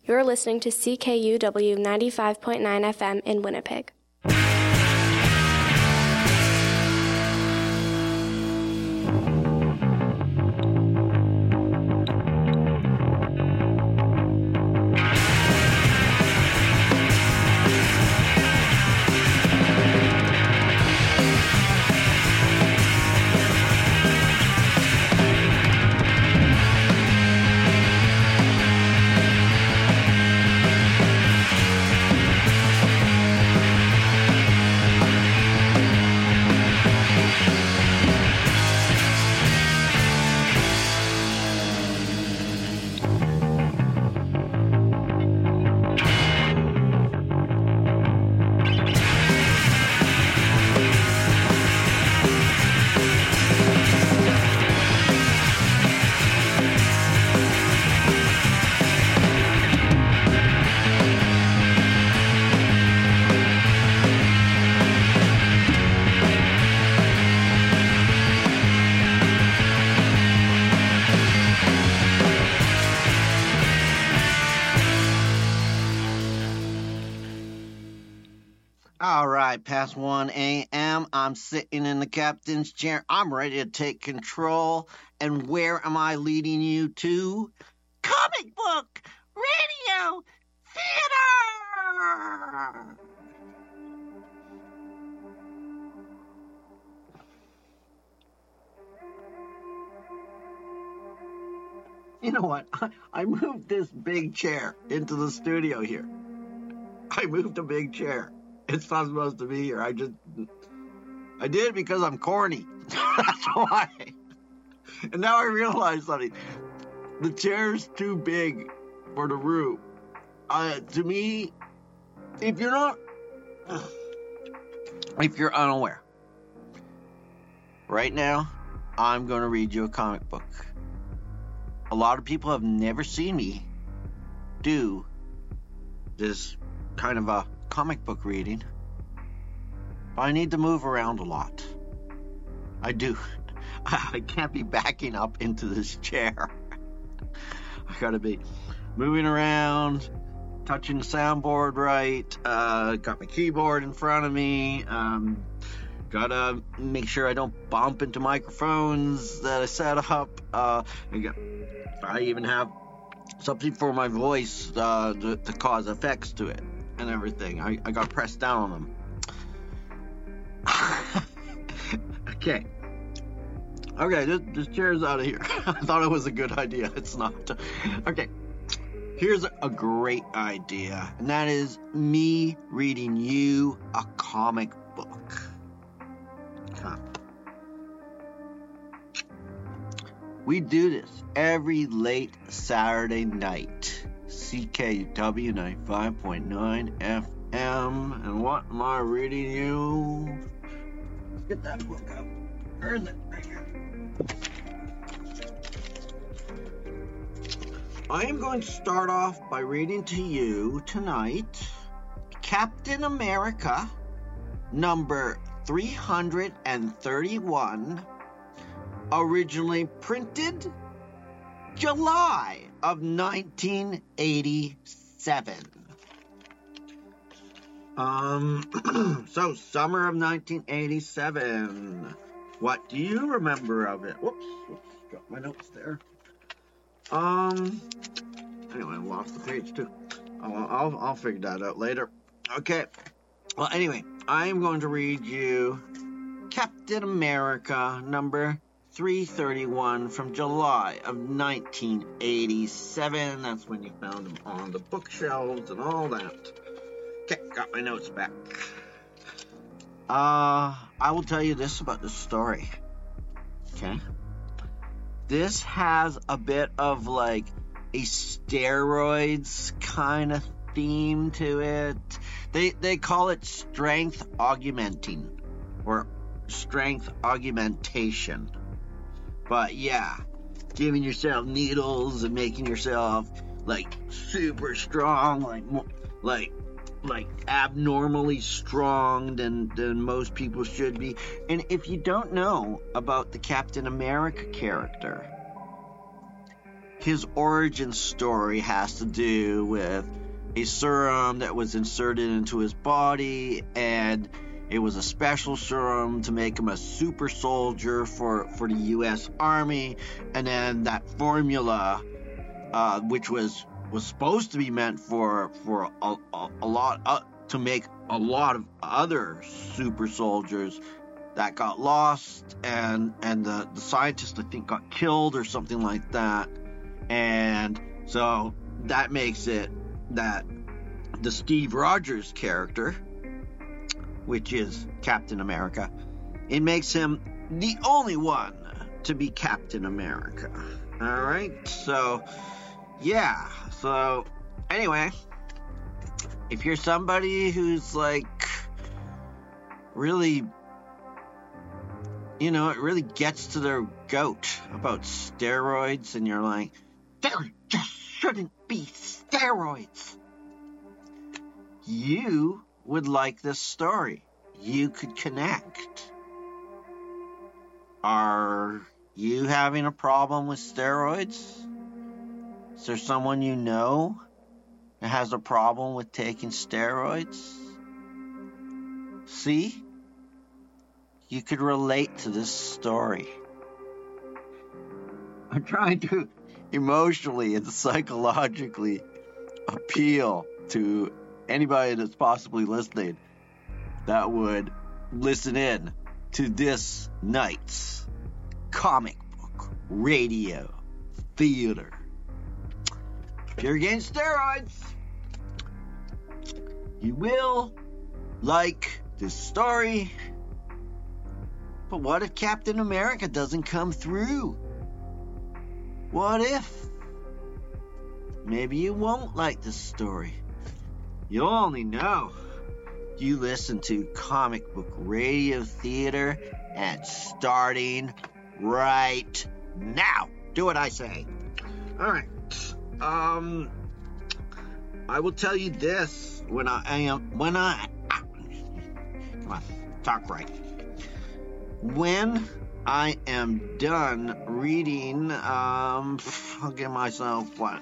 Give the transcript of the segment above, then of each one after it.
You're listening to CKUW 95.9 FM in Winnipeg. Past 1 a.m. I'm sitting in the captain's chair. I'm ready to take control. And where am I leading you to? Comic book radio theater! You know what? I moved this big chair into the studio here. I moved a big chair. It's not supposed to be here. I did it because I'm corny. That's why. And now I realize something. The chair's too big for the room. To me, if you're unaware, right now, I'm going to read you a comic book. A lot of people have never seen me do this kind of a comic book reading. But I need to move around a lot. I do. I can't be backing up into this chair. I gotta be moving around, touching the soundboard right, got my keyboard in front of me, gotta make sure I don't bump into microphones that I set up. I even have something for my voice to cause effects to it and everything. I got pressed down on them. Okay, this chair's out of here. I thought it was a good idea. It's not. Okay, here's a great idea, and that is me reading you a comic book. We do this every late Saturday night. CKUW 95.9 FM. And what am I reading you? Let's get that book up. Where is it? Right here. I am going to start off by reading to you tonight Captain America number 331, originally printed July of 1987. So summer of 1987. What do you remember of it? Whoops, got my notes there. Anyway, I lost the page too. I'll figure that out later. Okay. Well, anyway, I'm going to read you Captain America number 331 from July of 1987. That's when you found them on the bookshelves and all that. Okay, got my notes back. I will tell you this about the story. Okay? This has a bit of like a steroids kind of theme to it. They call it strength augmenting or strength augmentation. But yeah, giving yourself needles and making yourself like super strong, like abnormally strong than most people should be. And if you don't know about the Captain America character, his origin story has to do with a serum that was inserted into his body, and it was a special serum to make him a super soldier for the U.S. Army. And then that formula, which was supposed to be meant for a lot to make a lot of other super soldiers, that got lost, and the scientist, I think, got killed or something like that. And so that makes it that the Steve Rogers character, which is Captain America, it makes him the only one to be Captain America. All right, so yeah, so anyway, if you're somebody who's like really, it really gets to their goat about steroids, and you're like, there just shouldn't be steroids, you would like this story. You could connect. Are you having a problem with steroids? Is there someone you know that has a problem with taking steroids? See? You could relate to this story. I'm trying to emotionally and psychologically appeal to anybody that's possibly listening that would listen in to this night's comic book radio theater. If you're against steroids, you will like this story. But what if Captain America doesn't come through? What if? Maybe you won't like this story. You'll only know you listen to Comic Book Radio Theater, and starting right now. Do what I say. All right. I will tell you this come on, talk right. When I am done reading, I'll give myself what?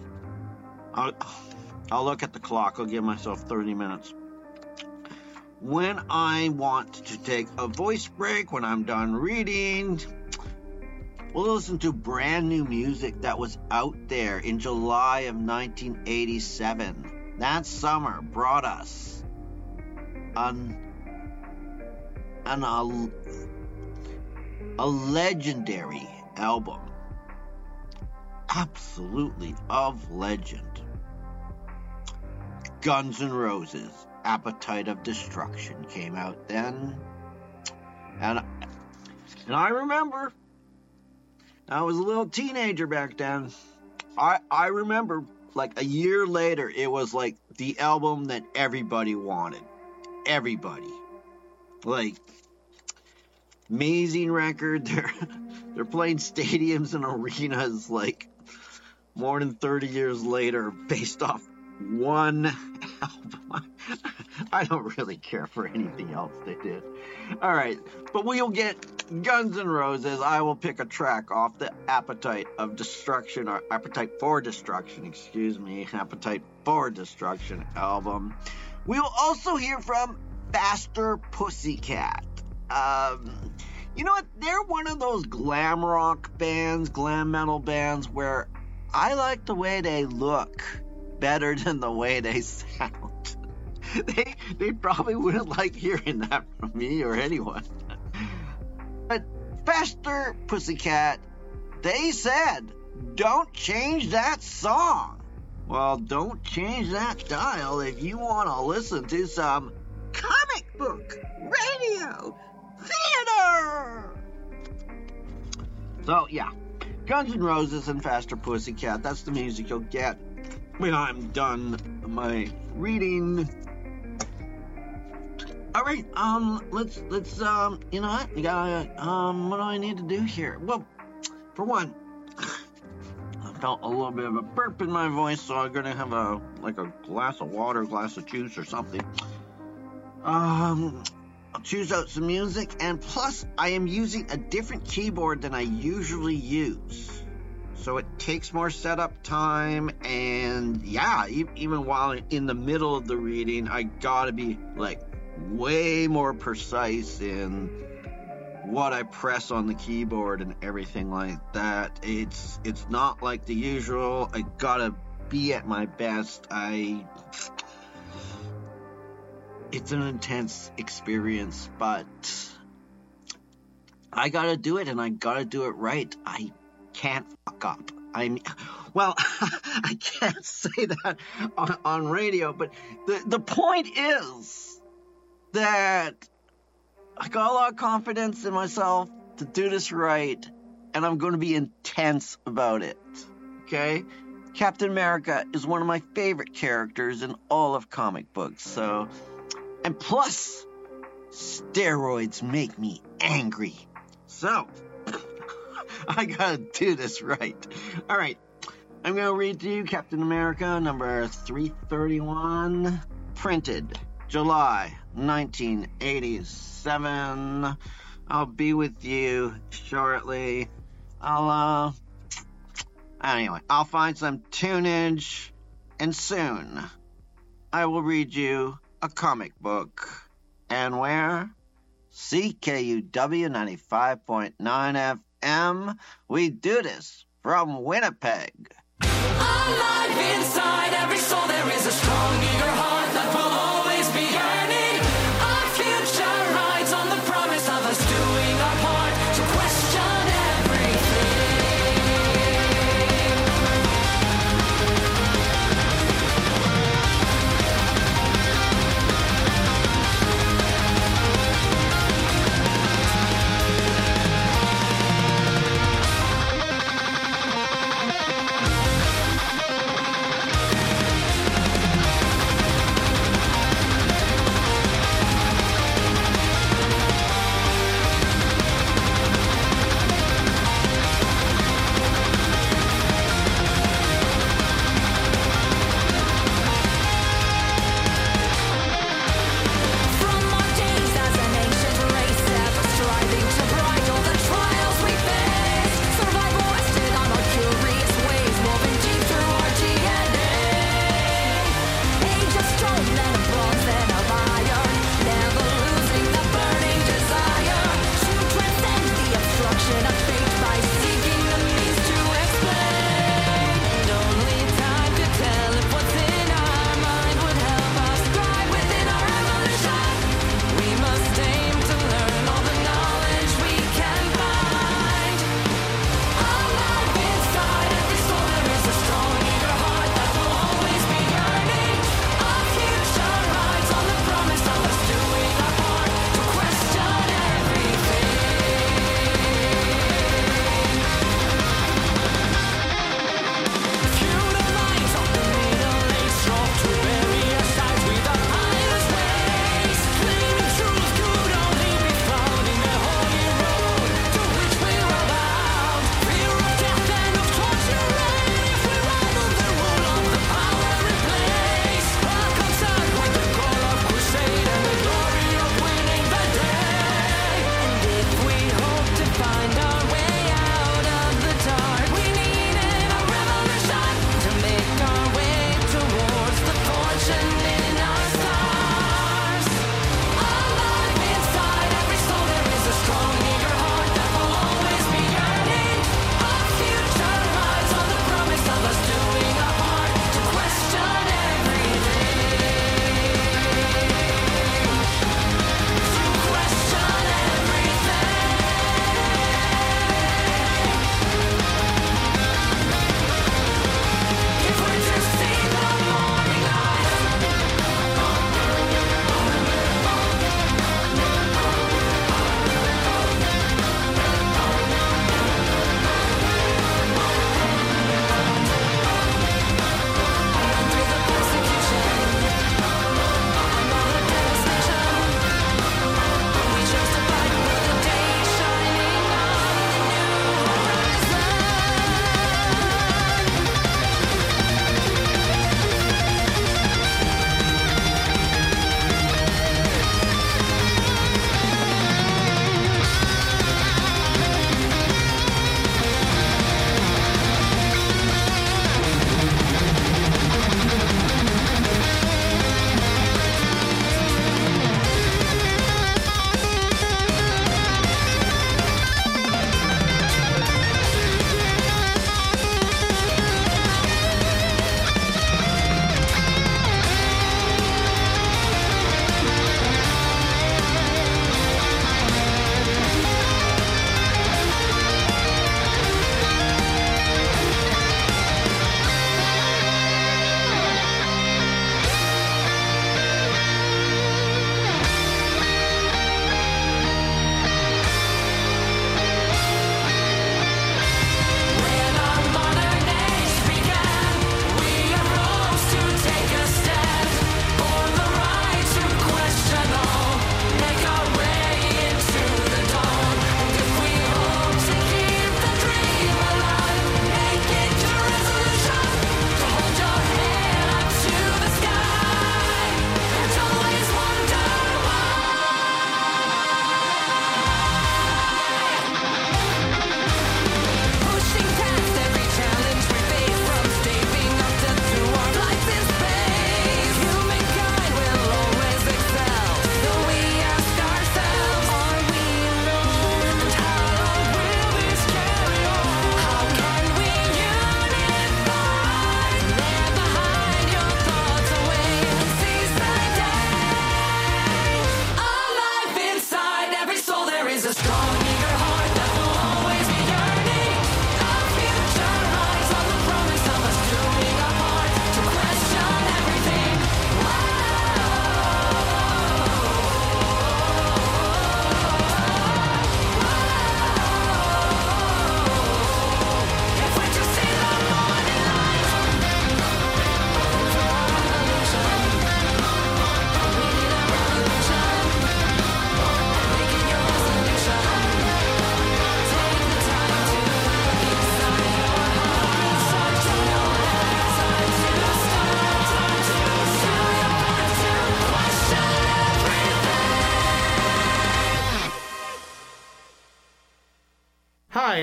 I'll look at the clock. I'll give myself 30 minutes. When I want to take a voice break, when I'm done reading, we'll listen to brand new music that was out there in July of 1987. That summer brought us a legendary album. Absolutely of legend. Guns N' Roses, Appetite of Destruction came out then. And I remember, I was a little teenager back then. I remember, like, a year later, it was like the album that everybody wanted. Everybody. Like, amazing record. They're playing stadiums and arenas like more than 30 years later based off one album. I don't really care for anything else they did. All right, but we'll get Guns N' Roses. I will pick a track off the Appetite of Destruction, or Appetite for Destruction, Appetite for Destruction album. We will also hear from Faster Pussycat. You know what? They're one of those glam rock bands, glam metal bands, where I like the way they look better than the way they sound. They probably wouldn't like hearing that from me or anyone. But Faster Pussycat, they said, don't change that song. Well, don't change that dial if you want to listen to some comic book radio theater. So, yeah, Guns N' Roses and Faster Pussycat, that's the music you'll get when I'm done my reading. All right, let's you know what? You gotta, what do I need to do here? Well, for one, I felt a little bit of a burp in my voice, so I'm gonna have a glass of water, a glass of juice or something. I'll choose out some music, and plus, I am using a different keyboard than I usually use. So it takes more setup time, and yeah, even while in the middle of the reading, I gotta be like way more precise in what I press on the keyboard and everything like that. It's not like the usual. I gotta be at my best. It's an intense experience, but I gotta do it, and I gotta do it right. I can't fuck up. Well, I can't say that on radio, but the point is that I got a lot of confidence in myself to do this right, and I'm going to be intense about it, okay? Captain America is one of my favorite characters in all of comic books, so... And plus, steroids make me angry. So, I gotta do this right. All right, I'm gonna read to you Captain America number 331, printed July 1987. I'll be with you shortly. I'll find some tunage, and soon I will read you a comic book. And where? CKUW 95.9 FM. We do this from Winnipeg. Alive inside every soul, there is a strong, eager heart that will always be yearning. Our future rides on the promise of us doing our part to question everything.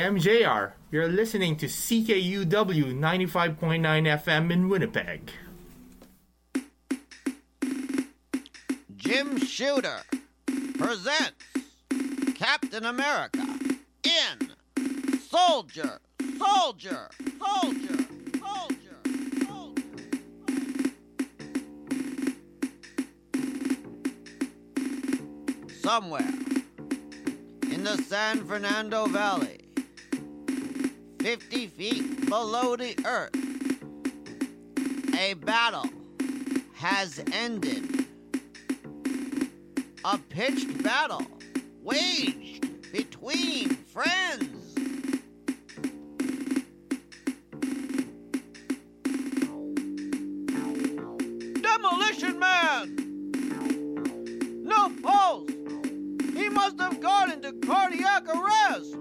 am JR. You're listening to CKUW 95.9 FM in Winnipeg. Jim Shooter presents Captain America in Soldier, Soldier, Soldier, Soldier, Soldier. Somewhere in the San Fernando Valley, 50 feet below the earth, a battle has ended. A pitched battle waged between friends. Demolition Man! No pulse! He must have gone into cardiac arrest!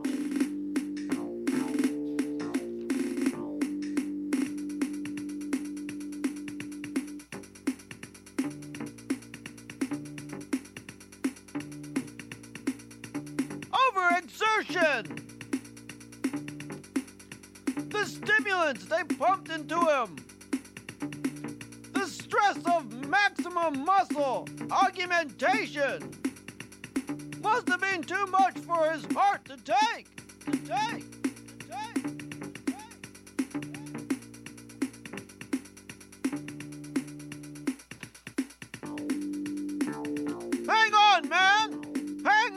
Overexertion! The stimulants they pumped into him! The stress of maximum muscle augmentation must have been too much for his heart to take. Hang on, man! Hang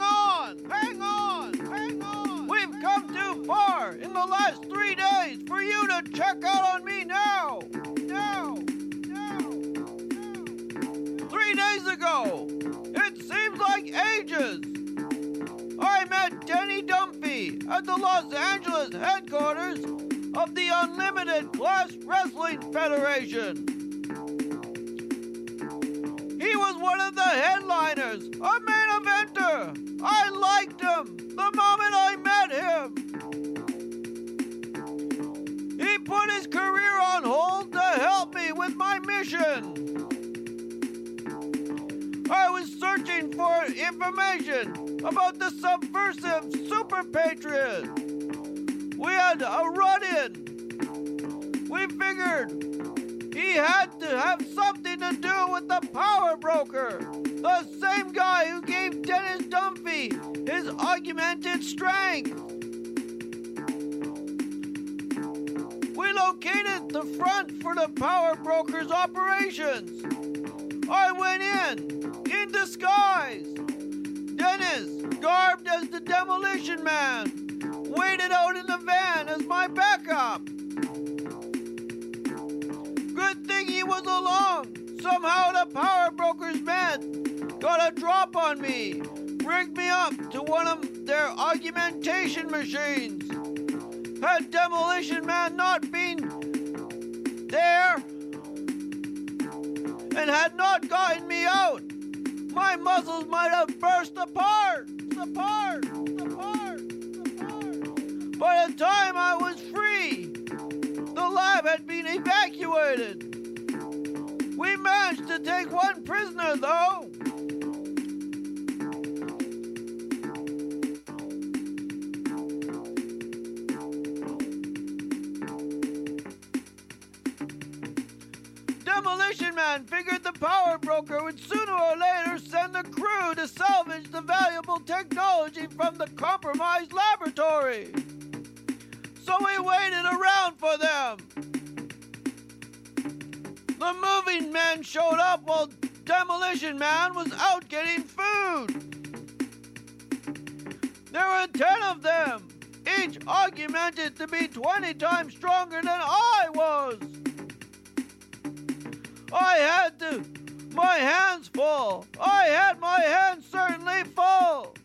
on! We've come too far in the last 3 days for you to check out on me now! 3 days ago, it seems like ages, I met Denny Dumphy at the Los Angeles headquarters of the Unlimited Class Wrestling Federation. He was one of the headliners, a main eventer. I liked him the moment I met him. He put his career on hold to help me with my mission. I was searching for information about the subversive Super Patriot. We had a run-in. We figured he had to have something to do with the power broker, the same guy who gave Dennis Dumphy his augmented strength. We located the front for the power broker's operations. I went in disguise. Dennis, garbed as the Demolition Man, waited out in the van as my backup. Good thing he was along. Somehow the power broker's men got a drop on me, rigged me up to one of their augmentation machines. Had Demolition Man not been there and had not gotten me out, my muscles might have burst apart. By the time I was free, the lab had been evacuated. We managed to take one prisoner, though. Demolition Man figured the power broker would sooner or later send a crew to salvage the valuable technology from the compromised laboratory. So we waited around for them. The moving men showed up while Demolition Man was out getting food. There were 10 of them, each augmented to be 20 times stronger than I was. I had my hands full. I had my hands certainly full.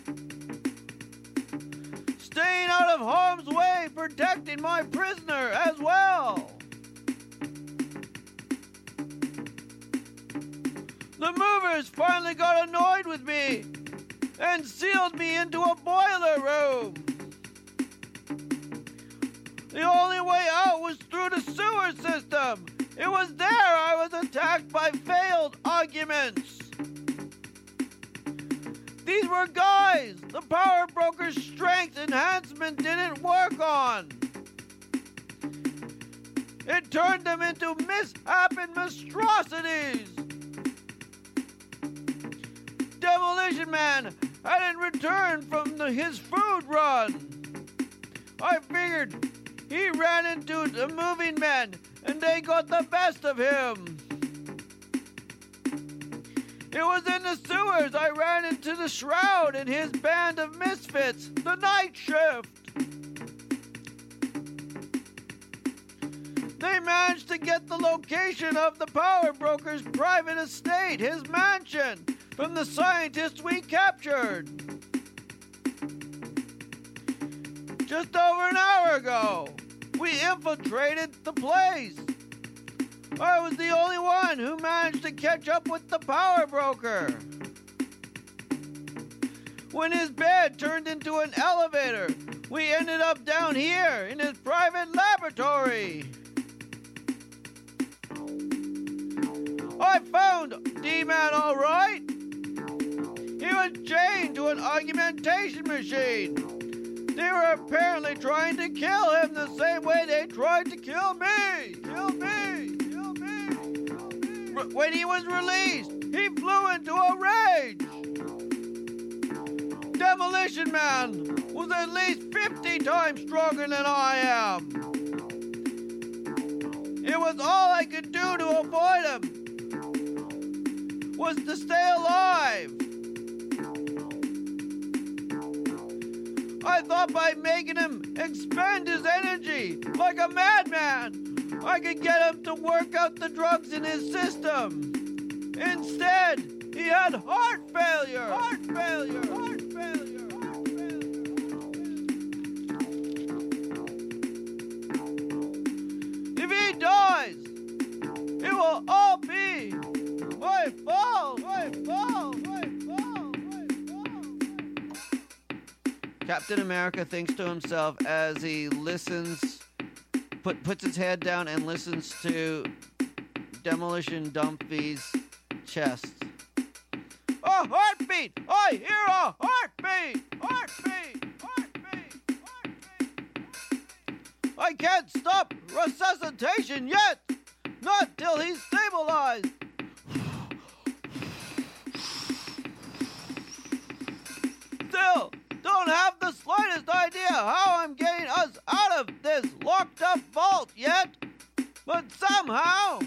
Staying out of harm's way, protecting my prisoner as well. The movers finally got annoyed with me and sealed me into a boiler room. The only way out was through the sewer system. It was there I was attacked by failed arguments. The These were guys the power broker's strength enhancement didn't work on. It turned them into mishap and monstrosities. Demolition Man hadn't returned from his food run. I figured he ran into the moving men and they got the best of him. It was in the sewers I ran into the Shroud and his band of misfits, the Night Shift. They managed to get the location of the power broker's private estate, his mansion, from the scientists we captured. Just over an hour ago, we infiltrated the place. I was the only one who managed to catch up with the power broker. When his bed turned into an elevator, we ended up down here in his private laboratory. I found D-Man all right. He was chained to an augmentation machine. They were apparently trying to kill him the same way they tried to kill me. When he was released, he flew into a rage. Demolition Man was at least 50 times stronger than I am. It was all I could do to avoid him, was to stay alive. I thought by making him expend his energy like a madman, I could get him to work out the drugs in his system. Instead, he had heart failure. If he dies, it will all be my fault. Captain America thinks to himself as he listens, puts his head down and listens to Demolition Dumpy's chest. A heartbeat! I hear a heartbeat! I can't stop resuscitation yet! Not till he's stabilized! Still, don't have the slightest idea how I'm getting us out of this locked up vault yet, but somehow...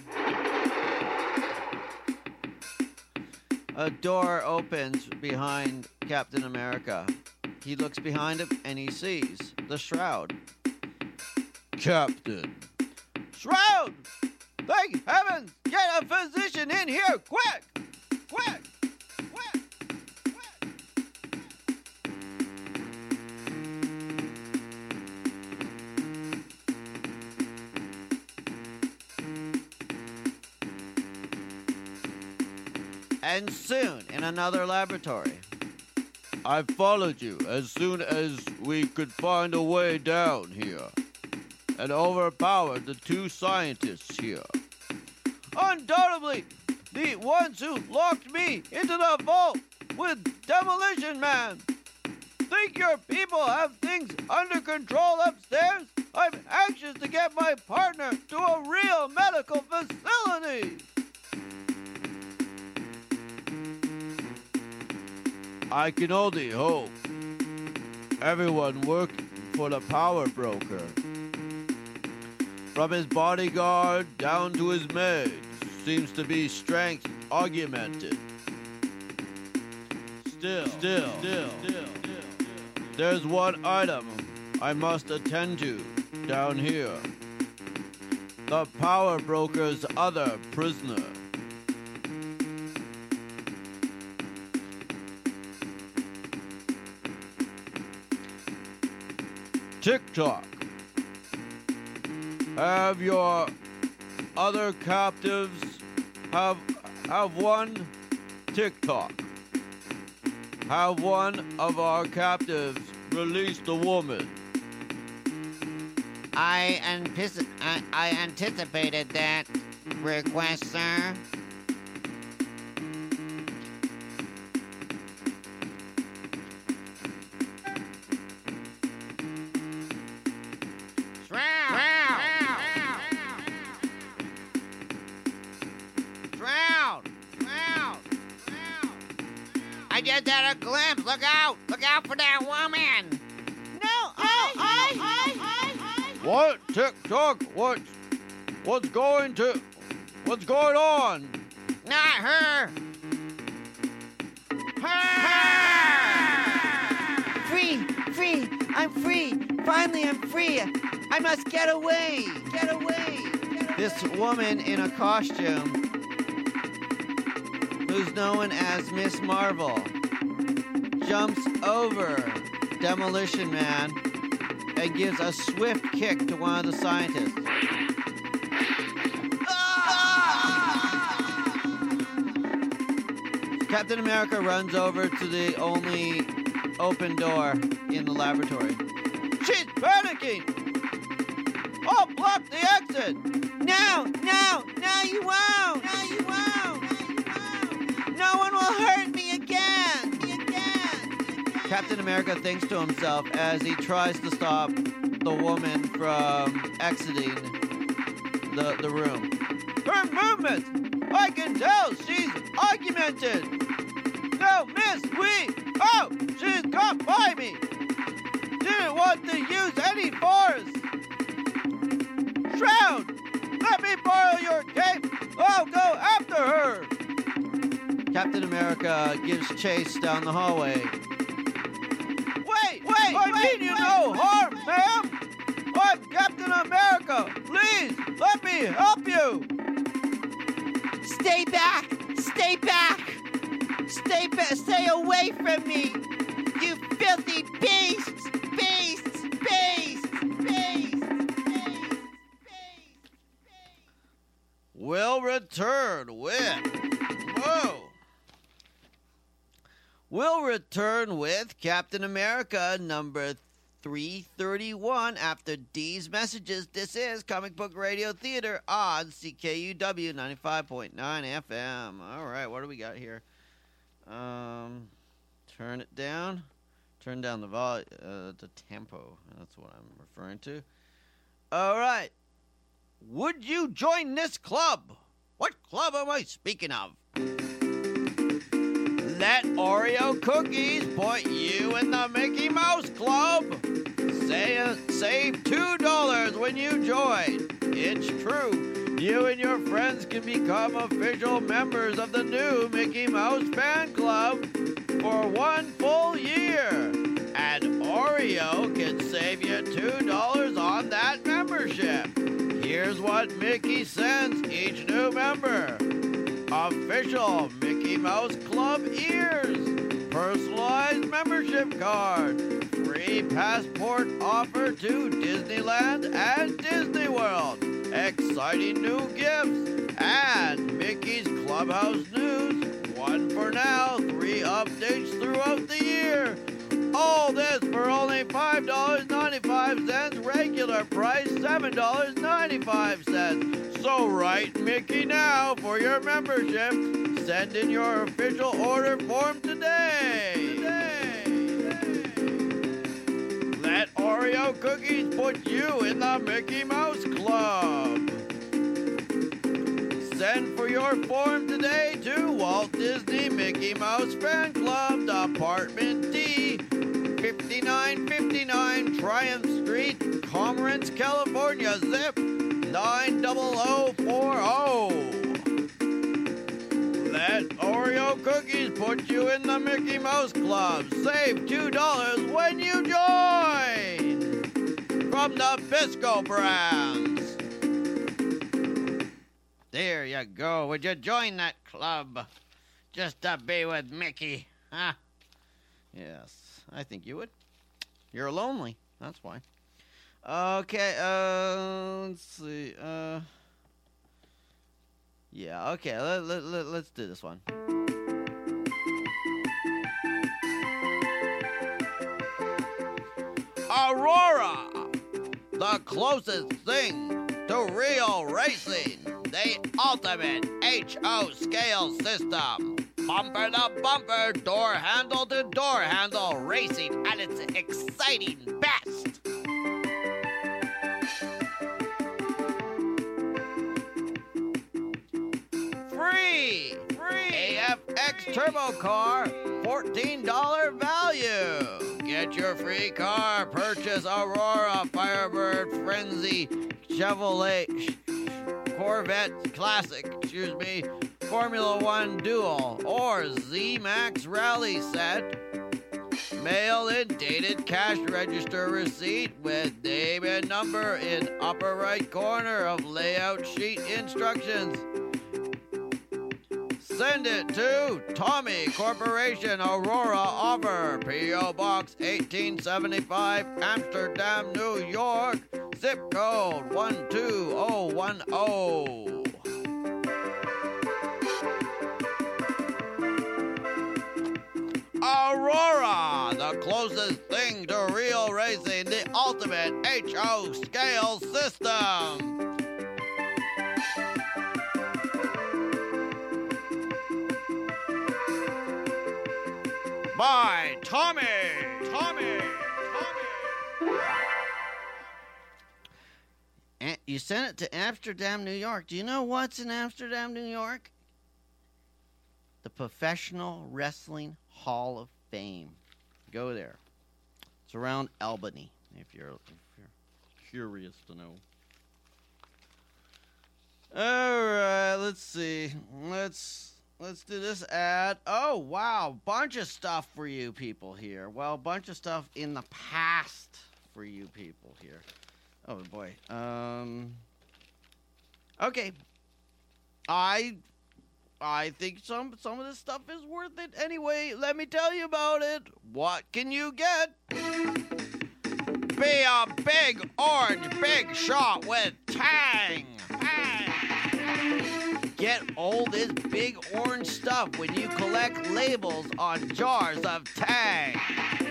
A door opens behind Captain America. He looks behind him and he sees the Shroud. Captain. Shroud! Thank heavens! Get a physician in here, quick! And soon, in another laboratory. I followed you as soon as we could find a way down here, and overpowered the two scientists here. Undoubtedly, the ones who locked me into the vault with Demolition Man. Think your people have things under control upstairs? I'm anxious to get my partner to a real medical facility. I can only hope. Everyone working for the power broker, from his bodyguard down to his maid, seems to be strength augmented. Still, there's one item I must attend to down here. The power broker's other prisoner. TikTok. Have your other captives have one TikTok. Have one of our captives release the woman. I anticipated that request, sir. I just had a glimpse. Look out! Look out for that woman! No! What? Tick-tock? What's going on? Not her! Free! I'm free! Finally, I'm free! I must get away! This woman in a costume, who's known as Miss Marvel, jumps over Demolition Man and gives a swift kick to one of the scientists. Captain America runs over to the only open door in the laboratory. She's panicking! I'll block the exit! No, you won't! No one will hurt me again! Captain America thinks to himself as he tries to stop the woman from exiting the room. Her movements! I can tell she's augmented! No, miss, Oh, she's got by me! Didn't want to use any force! Shroud! Let me borrow your cape! I'll go after her! Captain America gives chase down the hallway. Wait! I mean you no harm, ma'am! I'm Captain America! Please, let me help you! Stay back! Stay away from me! You filthy beasts! We'll return with Captain America number 331 after these messages. This is Comic Book Radio Theater on CKUW 95.9 FM. All right, what do we got here? Turn it down. Turn down the tempo. That's what I'm referring to. All right. Would you join this club? What club am I speaking of? Let Oreo cookies put you in the Mickey Mouse Club. Save $2 when you join. It's true. You and your friends can become official members of the new Mickey Mouse Fan Club for 1 full year. And Oreo can save you $2 on that membership. Here's what Mickey sends each new member. Official Mickey Mouse Club ears, personalized membership card, free passport offer to Disneyland and Disney World, exciting new gifts, and Mickey's Clubhouse News, 1 for now, 3 updates throughout the year. All this for only $5.95, regular price $7.95. So write Mickey now for your membership. Send in your official order form today. Let Oreo cookies put you in the Mickey Mouse Club. Send for your form today to Walt Disney Mickey Mouse Fan Club, Department D, 5959 Triumph Street, Commerce, California, zip 90040. Let Oreo cookies put you in the Mickey Mouse Club. Save $2 when you join. From the Bisco Brands. There you go. Would you join that club? Just to be with Mickey, huh? Yes, I think you would. You're lonely. That's why. Okay, let's see. Yeah, okay, let's do this one. Aurora, the closest thing to real racing. The ultimate HO scale system. Bumper to bumper, door handle to door handle, racing at its exciting best. Free AFX Turbo Car $14 value. Get your free car. Purchase Aurora, Firebird, Frenzy, Chevrolet, Corvette Classic, Formula One Dual, or Z-Max Rally Set. Mail in dated cash register receipt with name and number in upper right corner of layout sheet instructions. Send it to Tommy Corporation, Aurora, Offer, P.O. Box 1875, Amsterdam, New York, zip code 12010. Aurora, the closest thing to real racing, the ultimate HO scale system. By Tommy. You sent it to Amsterdam, New York. Do you know what's in Amsterdam, New York? The Professional Wrestling Hall of Fame. Go there. It's around Albany, if you're curious to know. All right, let's see. Let's do this ad. Oh, wow. Bunch of stuff for you people here. Well, bunch of stuff in the past for you people here. Oh, boy. Okay. I think some of this stuff is worth it. Anyway, let me tell you about it. What can you get? Be a big orange big shot with Tang. Get all this big orange stuff when you collect labels on jars of Tang.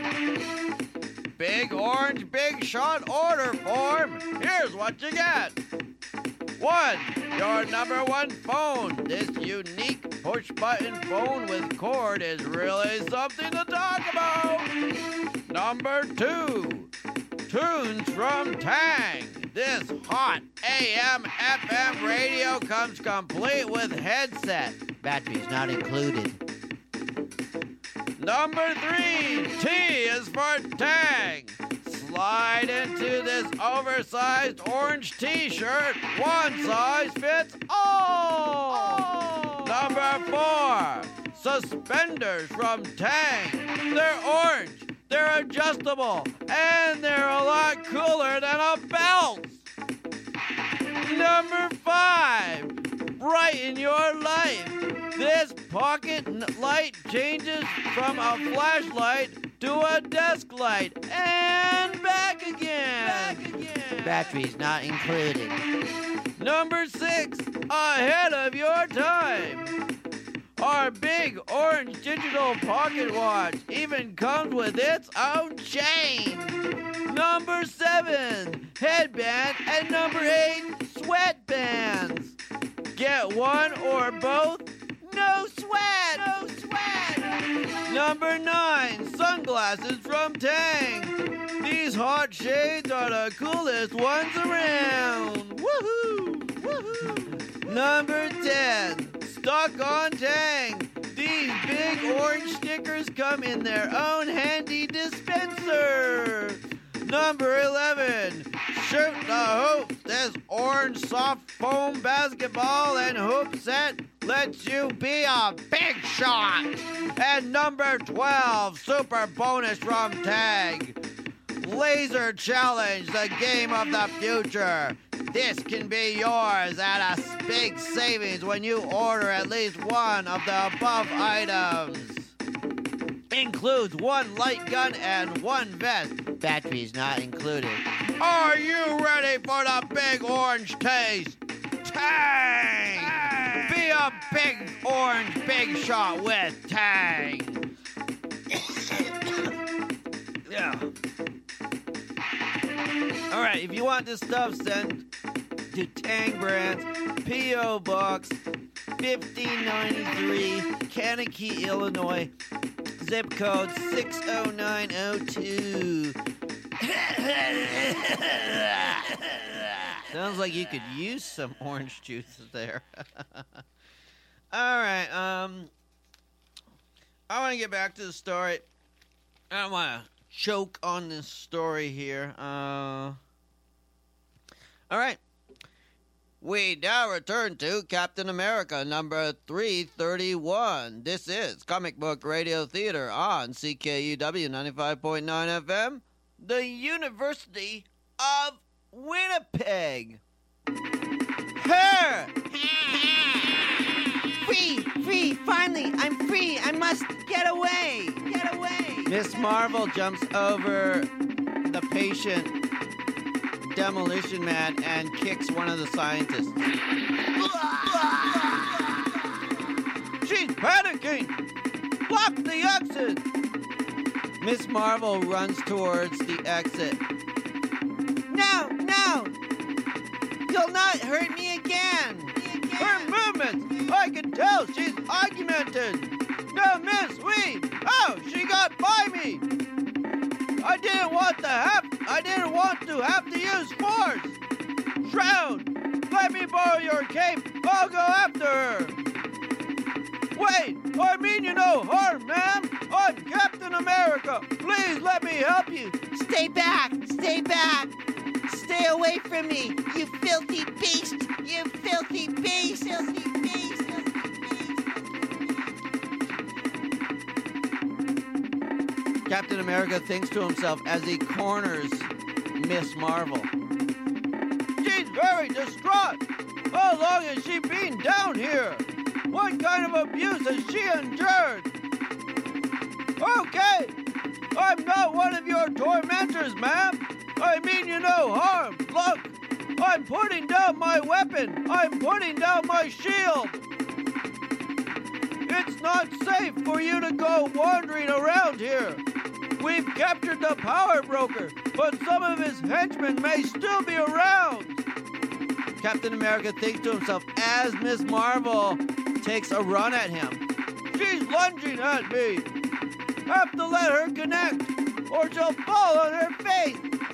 Big orange big shot order form. Here's what you get. 1. Your number one phone. This unique push-button phone with cord is really something to talk about. Number 2. Tunes from Tang. This hot AM/FM radio comes complete with headset. Batteries not included. Number 3. T is for Tang. Slide into this oversized orange t-shirt. One size fits all. Number 4. Suspenders from Tang. They're orange, they're adjustable, and they're a lot cooler than a belt. Number 5. Brighten your life. This pocket light changes from a flashlight to a desk light and back again. Batteries not included. Number 6, ahead of your time. Our big orange digital pocket watch even comes with its own chain. Number 7, headband, and number 8, sweatbands. Get one or both. No sweat! Number 9, sunglasses from Tang. These hot shades are the coolest ones around. Woohoo! Number 10, stuck on Tang. These big orange stickers come in their own handy dispenser. Number 11, shoot the hoop. This orange soft foam basketball and hoop set lets you be a big shot. And number 12, super bonus from Tang. Laser Challenge, the game of the future. This can be yours at a big savings when you order at least one of the above items. Includes one light gun and one vest. Batteries not included. Are you ready for the big orange taste? Tang! Be a big orange big shot with Tang. Yeah. All right, if you want this stuff, send to Tang Brands, P.O. Box 1593, Kankakee, Illinois, zip code 60902. Sounds like you could use some orange juice there. All right, I want to get back to the story. I don't want to choke on this story here. All right. We now return to Captain America number 331. This is Comic Book Radio Theater on CKUW 95.9 FM, the University of Winnipeg. Her! Free, finally, I'm free. I must get away. Miss Marvel jumps over the patient Demolition Man and kicks one of the scientists. She's panicking! Block the exit! Miss Marvel runs towards the exit. No! You'll not hurt me again! Her movements! I can tell she's augmented! No, miss, Oh, she got by me! I didn't want to have to use force! Shroud! Let me borrow your cape! I'll go after her! Wait! I mean you no harm, ma'am! I'm Captain America! Please let me help you! Stay back! Stay away from me, you filthy beast! You filthy beast! Captain America thinks to himself as he corners Miss Marvel. She's very distraught! How long has she been down here? What kind of abuse has she endured? Okay! I'm not one of your tormentors, ma'am! I mean you no harm! Look! I'm putting down my weapon! I'm putting down my shield! It's not safe for you to go wandering around here! We've captured the power broker, but some of his henchmen may still be around! Captain America thinks to himself as Miss Marvel takes a run at him. She's lunging at me! Have to let her connect, or she'll fall on her face!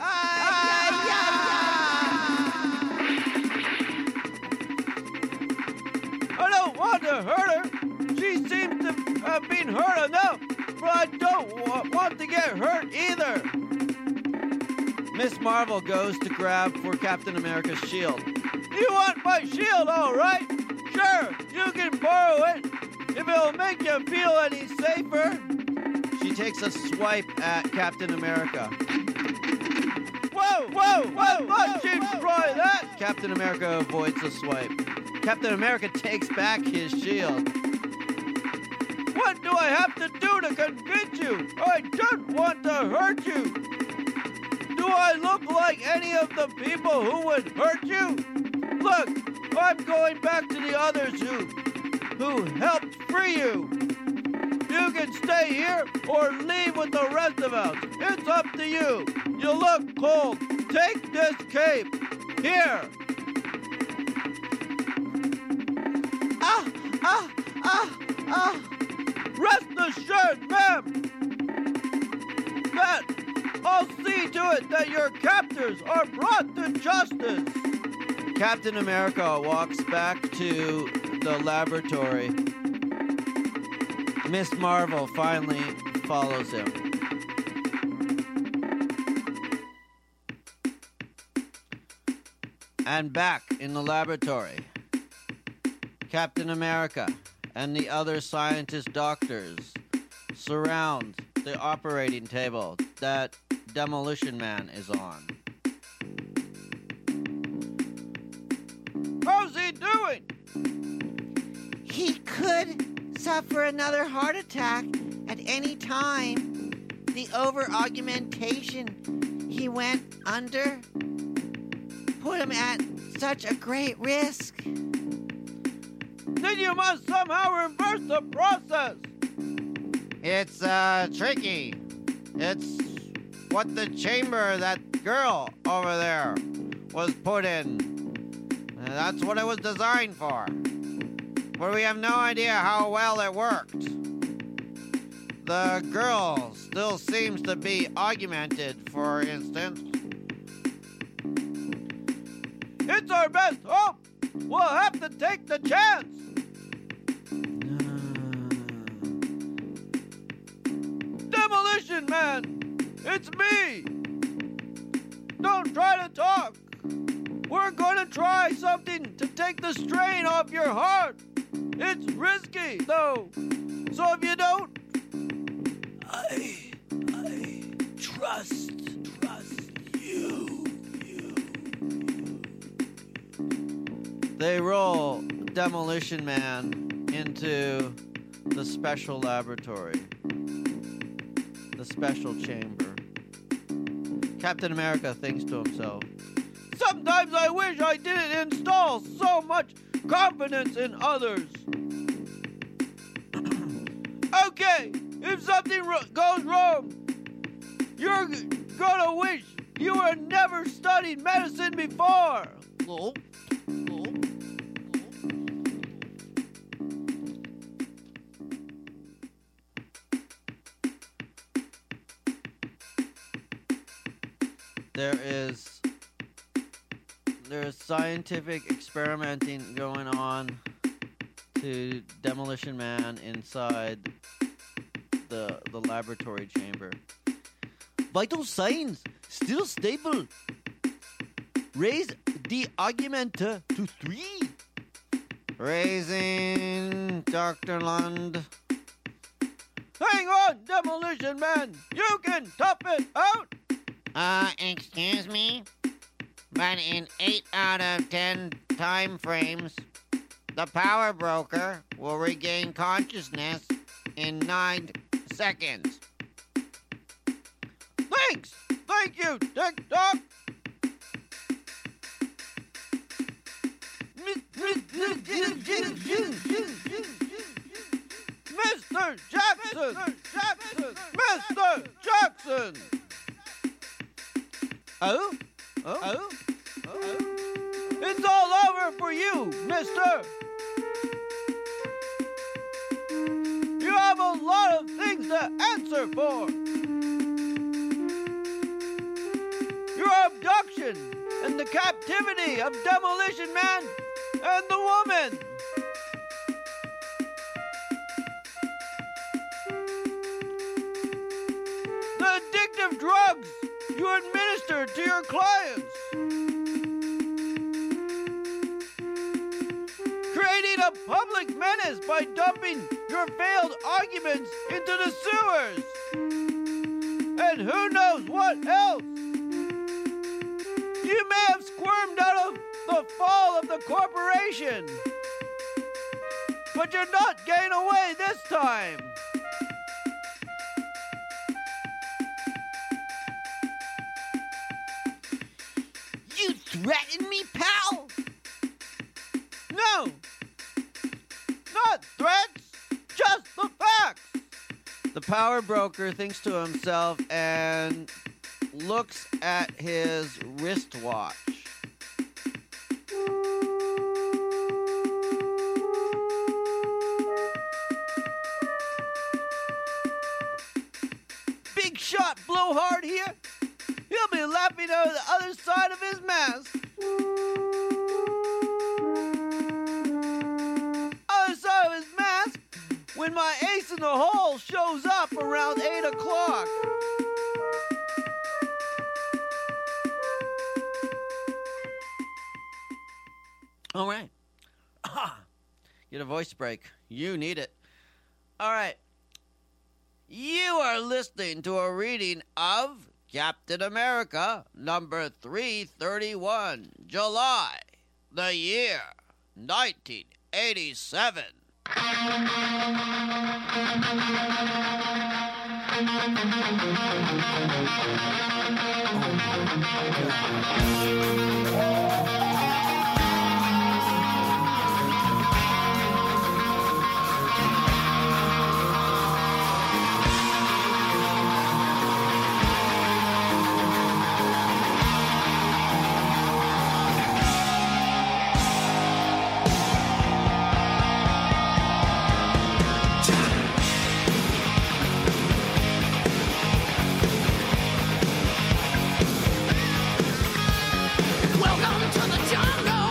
I don't want to hurt her! She seems to have been hurt enough, but I don't want to get hurt either! Miss Marvel goes to grab for Captain America's shield. You want my shield, all right? Sure, you can borrow it, if it'll make you feel any safer. She takes a swipe at Captain America. Whoa! Thought she'd try that! Captain America avoids the swipe. Captain America takes back his shield. What do I have to do to convince you? I don't want to hurt you. Do I look like any of the people who would hurt you? Look, I'm going back to the others who helped free you. You can stay here or leave with the rest of us. It's up to you. You look cold. Take this cape. Here. Rest assured, ma'am, that I'll see to it that your captors are brought to justice. Captain America walks back to the laboratory. Miss Marvel finally follows him. And back in the laboratory, Captain America and the other scientist doctors surround the operating table that Demolition Man is on. How's he doing? He could suffer another heart attack at any time. The over-augmentation he went under put him at such a great risk. Then you must somehow reverse the process. It's, tricky. It's what the chamber that girl over there was put in. That's what it was designed for. But we have no idea how well it worked. The girl still seems to be augmented, for instance. It's our best hope. We'll have to take the chance. Demolition Man! It's me! Don't try to talk! We're gonna try something to take the strain off your heart! It's risky, though! So if you don't... I trust you. They roll Demolition Man into the special laboratory. The special chamber. Captain America thinks to himself, sometimes I wish I didn't install so much confidence in others. Okay, if something goes wrong, you're gonna wish you had never studied medicine before. There's scientific experimenting going on to Demolition Man inside the laboratory chamber. Vital signs still stable. Raise the argumenta to 3. Raising, Dr. Lund. Hang on, Demolition Man. You can tough it out. Excuse me? But in 8 out of 10 time frames, the power broker will regain consciousness in 9 seconds. Thanks! Thank you, TikTok! Mr. Jackson! Mr. Jackson! Oh? It's all over for you, mister! You have a lot of things to answer for! Your abduction and the captivity of Demolition Man and the woman! The addictive drugs you administered to your clients! Creating a public menace by dumping your failed arguments into the sewers! And who knows what else? You may have squirmed out of the fall of the corporation, but you're not getting away this time! You threaten me, pal? No! Not threats! Just the facts! The power broker thinks to himself and looks at his wristwatch. Big shot blowhard here. He'll be laughing over the other side of his mask. Other side of his mask when my ace in the hole shows up around 8 o'clock. All right. Get a voice break. You need it. All right. You are listening to a reading of Captain America, number 331, July, the year 1987. Welcome to the jungle.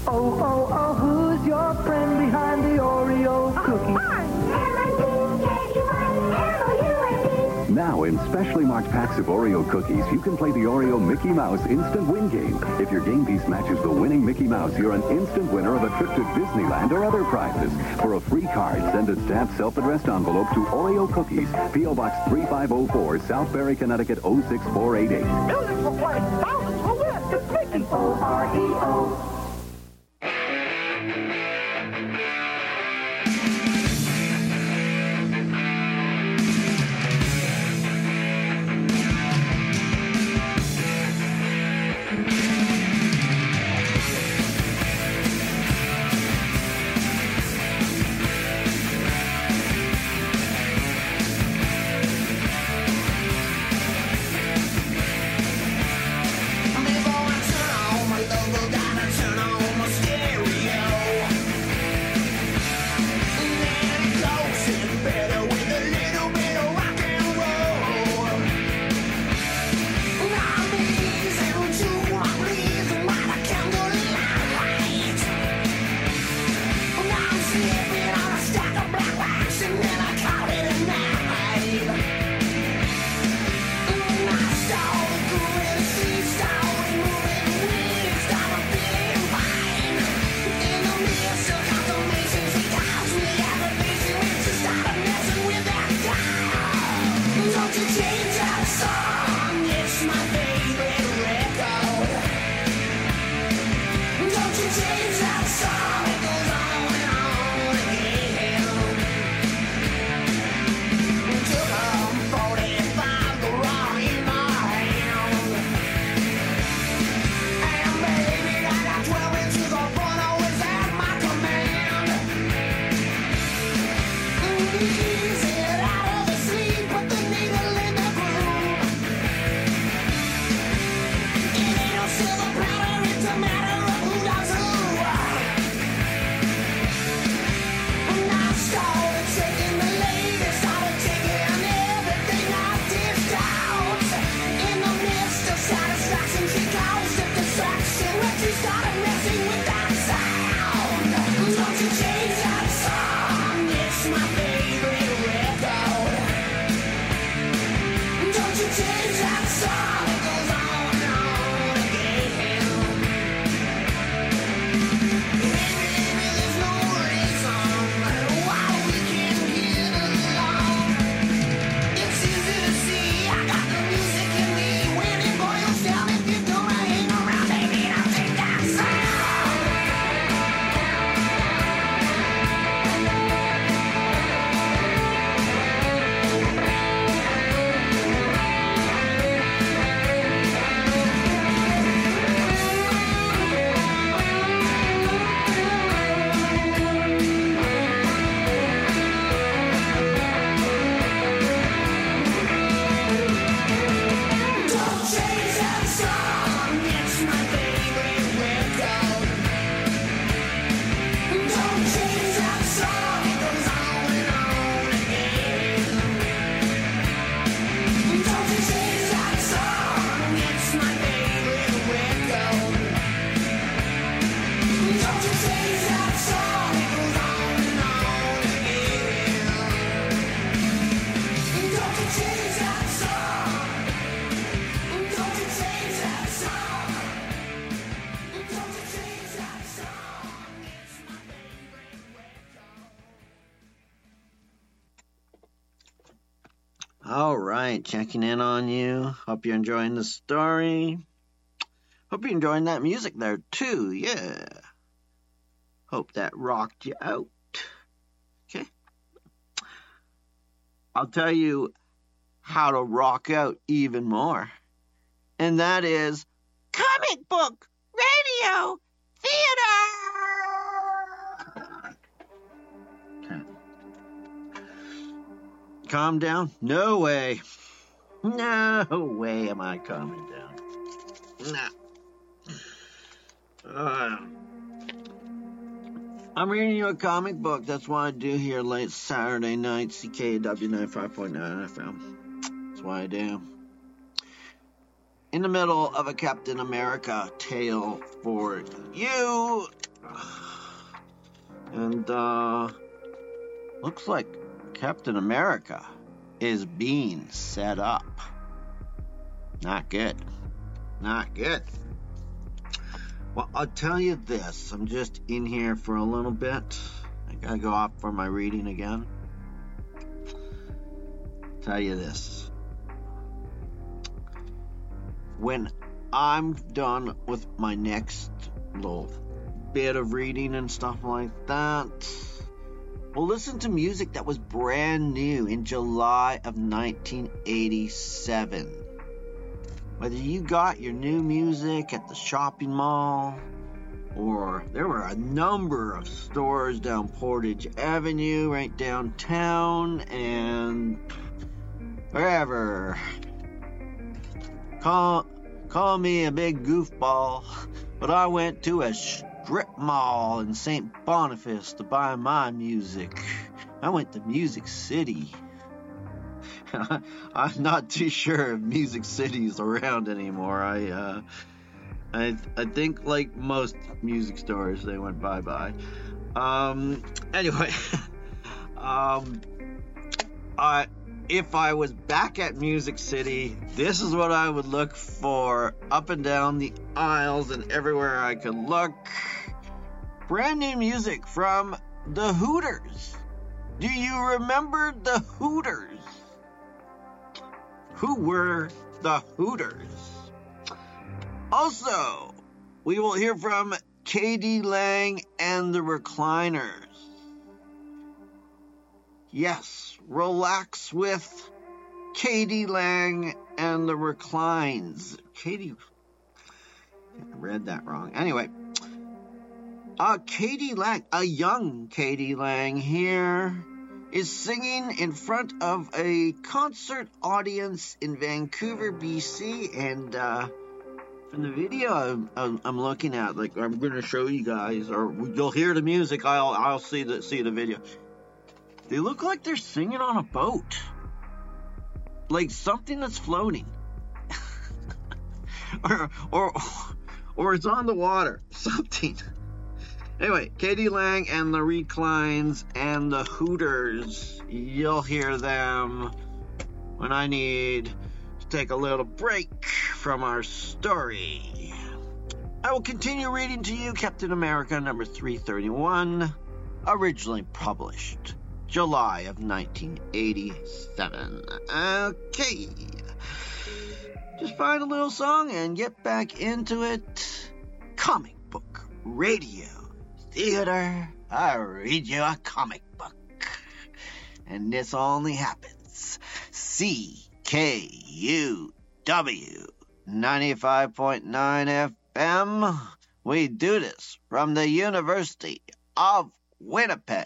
Oh, who's your friend behind the Oreo cookie? Now, in specially marked packs of Oreo cookies, you can play the Oreo Mickey Mouse Instant Win game. If your game piece matches the winning Mickey Mouse, you're an instant winner of a trip to Disneyland or other prizes. For a free card, send a stamped self-addressed envelope to Oreo Cookies, P.O. Box 3504, Southbury, Connecticut 06488. Millions for play, thousands for win. It's Mickey. O-R-E-O. All right, checking in on you. Hope you're enjoying the story. Hope you're enjoying that music there, too. Yeah. Hope that rocked you out. Okay. I'll tell you how to rock out even more. And that is comic book radio theater. Okay. Calm down? No way. No way am I calming down. Nah. I'm reading you a comic book. That's what I do here late Saturday night, CKW 95.9 FM. That's what I do. In the middle of a Captain America tale for you, And, looks like Captain America is being set up. Not good. Not good. Well, I'll tell you this. I'm just in here for a little bit. I gotta go off for my reading again. Tell you this. When I'm done with my next little bit of reading and stuff like that, we'll listen to music that was brand new in July of 1987. Whether you got your new music at the shopping mall, or there were a number of stores down Portage Avenue right downtown, and wherever. Call me a big goofball, but I went to a strip mall in St. Boniface to buy my music. I went to Music City. I'm not too sure if Music City's around anymore. I think like most music stores, they went bye-bye. Anyway, if I was back at Music City, this is what I would look for up and down the aisles and everywhere I could look. Brand new music from the Hooters. Do you remember the Hooters? Who were the Hooters? Also, we will hear from K.D. Lang and the Recliners. Yes, relax with K.D. Lang and the Reclines. I read that wrong. Anyway, K.D. Lang, a young K.D. Lang here, is singing in front of a concert audience in Vancouver, BC, and from the video I'm looking at, like I'm going to show you guys, or you'll hear the music. I'll see the video. They look like they're singing on a boat, like something that's floating, or it's on the water, something. Anyway, K.D. Lang and the Reclines and the Hooters. You'll hear them when I need to take a little break from our story. I will continue reading to you Captain America number 331, originally published July of 1987. Okay. Just find a little song and get back into it. Comic book radio. Theater, I read you a comic book. And this only happens. CKUW 95.9 FM. We do this from the University of Winnipeg.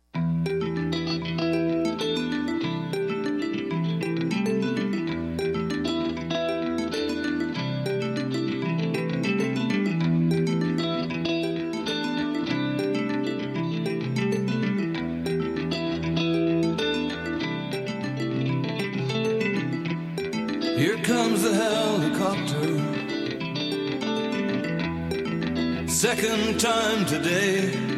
Here comes the helicopter, second time today.